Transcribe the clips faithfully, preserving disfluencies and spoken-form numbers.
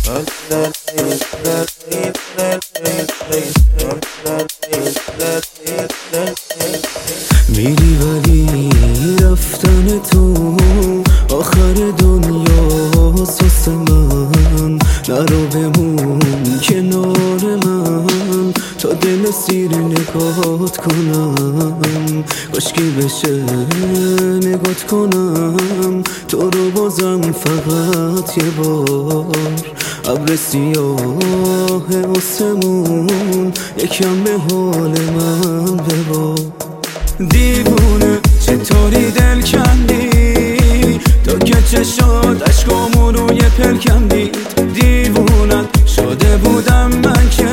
میری ولی رفتن تو آخر دنیاست واسه من. نرو بمون کنار من تا دل سیر نگات کنم. کاشکی بشه نگات کنم تو رو بازم فقط یه بار. ابر سیاه آسمون یکم به حال من ببار. دیوونه چطوری دل کندی تو که چشات عشقامو روی پل کندید. دیوونت شده بودم من که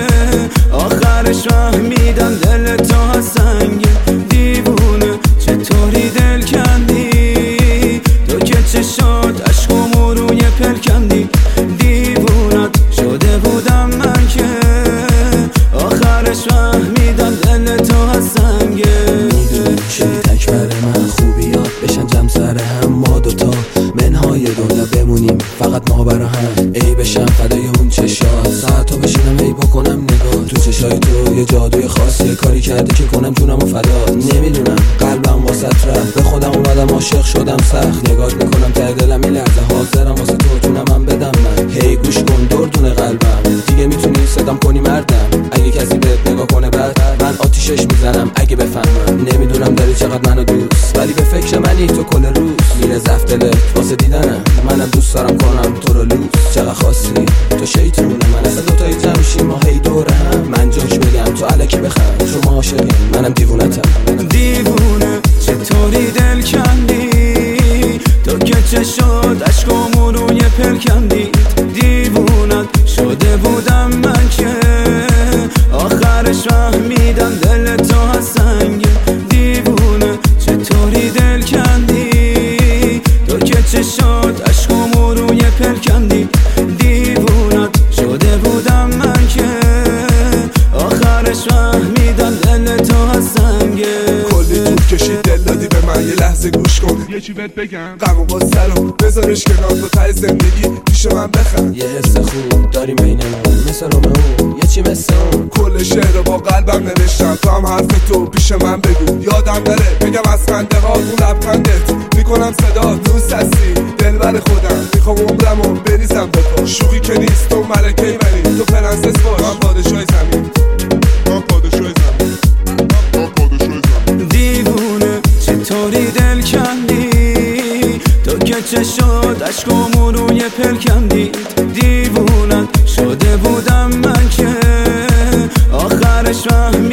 آخرش فهمیدم دل تو از سنگه. دیوونه چطوری دل کندی تو که چشات عشقامو روی پل کندید. دیوونت شده بودم من که آخرش فهمیدم دل تو از سنگه. شدی تک بر من خوبیات بشن جمع سر هم ما دوتا منهای دنیا بمونیم فقط ما برا هم. ای بشم فدای اون چشات ساعتو بشینم ای بکنم نگاه تو چشای تو یه جادوی خاصی کاری کرده که کنم جونم و فدا. نمیدونم قلبم واسه رفت به خودم اومدم عاشق شدم سخت. نگاهت میکنم ته دلم این لحظه حاضرم واسه تو جونم هم بدم من. هی گوش کن دردونه قلبم دیگه میتونی صدام کنی مردم. اگه کسی بهت نگاه کنه بعد من آتیشش میزنم اگه بفهمم. نمیدونم داری چقدر منو دوست ولی به فکر منی تو کل روز. میره زفت دلت واسه دیدنم منم دوست دارم کنم تو رو لوس. چقدر خاصی تو شیطونه من اصلا دوتایی جمشیم ما هی دوره هم. من جاش بگم تو علکی بخند شما عاشقین منم دیوونتم. دیوونه چطوری دل کندی تو که چشات عشقامو روی پل کندید. دیوونت شده بودم من که آخرش فهمیدم دل تو از سنگه. دیوونه چطوری دل کندی تو که چشات عشقامو روی پل کندید. دیوونت شده بودم من که آخرش فهمیدم دل تو از سنگه. کلی طول کشید دل دادی به من یه لحظه گوش کن یه چی بهت بگم. غم و غصه رو بذارش کنار تو ته زندگی پیش من بخند. یه حس خوب داریم بینمون مثل رومئو یه چی مثل اون. کل شعر رو با قلبم نوشتم تو هم حرف تو پیش من بگو. یادم نره بگم از خنده ها تو لبخندت میکنم صدا دوست هستی دلبر خودم. میخوام عمرمو بریزم به پا شوخی که نیست تو ملکه منی تو پرنسس باش من پادشاه زمین. من پادشاه زمین. من پادشاه زمین. دیوونه چطوری دل کندی تو که چشات عشقامو روی پل کندید. دیوونت شده بودم من که آخرش فهمیدم